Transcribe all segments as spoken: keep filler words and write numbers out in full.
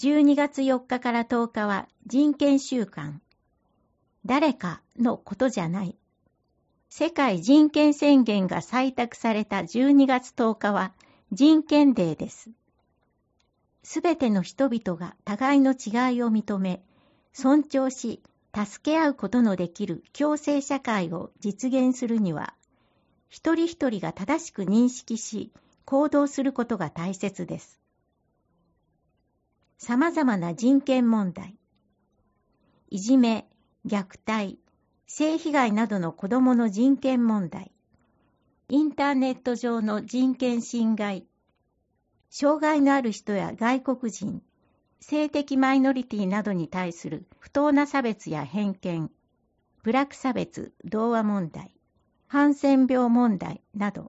じゅうにがつよっかからとおかは人権週間。誰かのことじゃない。世界人権宣言が採択されたじゅうにがつとおかは人権デーです。すべての人々が互いの違いを認め、尊重し、助け合うことのできる共生社会を実現するには、一人一人が正しく認識し、行動することが大切です。さまざまな人権問題、いじめ、虐待、性被害などの子どもの人権問題、インターネット上の人権侵害、障害のある人や外国人、性的マイノリティなどに対する不当な差別や偏見、部落差別、同和問題、ハンセン病問題など、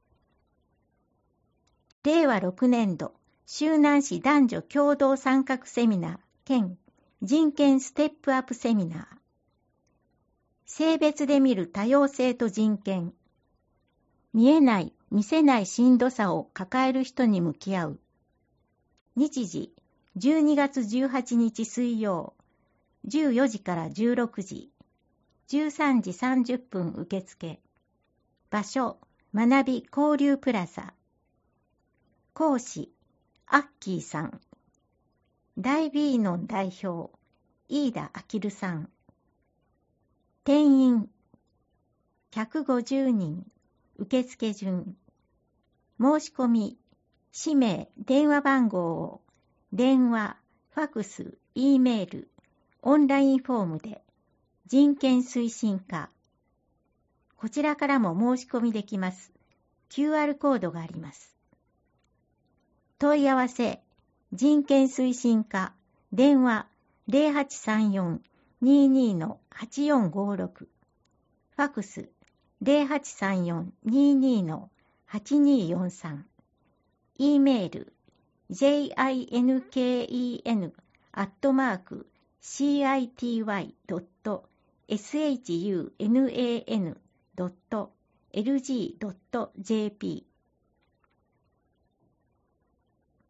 れいわろくねんど周南市男女共同参画セミナー兼人権ステップアップセミナー、性別で見る多様性と人権、見えない、見せないしんどさを抱える人に向き合う。日時、じゅうにがつじゅうはちにち水曜、じゅうよじからじゅうろくじ、じゅうさんじさんじゅっぷん受付。場所、学び交流プラザ。講師、アッキーさん。大ビーノン代表、飯田明さん。定員、ひゃくごじゅうにん。受付順。申し込み、氏名、電話番号を、電話、ファクス、Eメール、オンラインフォームで、人権推進課。こちらからも申し込みできます。キューアール コードがあります。問い合わせ、人権推進課、電話 ゼロはちさんよん にーにー はちよんごろく、ファクスゼロはちさんよん にーにー はちにーよんさん、Eメール ジェイアイエヌケーイーエヌ アットマーク シーアイティーワイ ドット エスエイチユーエヌエーエヌ ドット エルジー ドット ジェーピー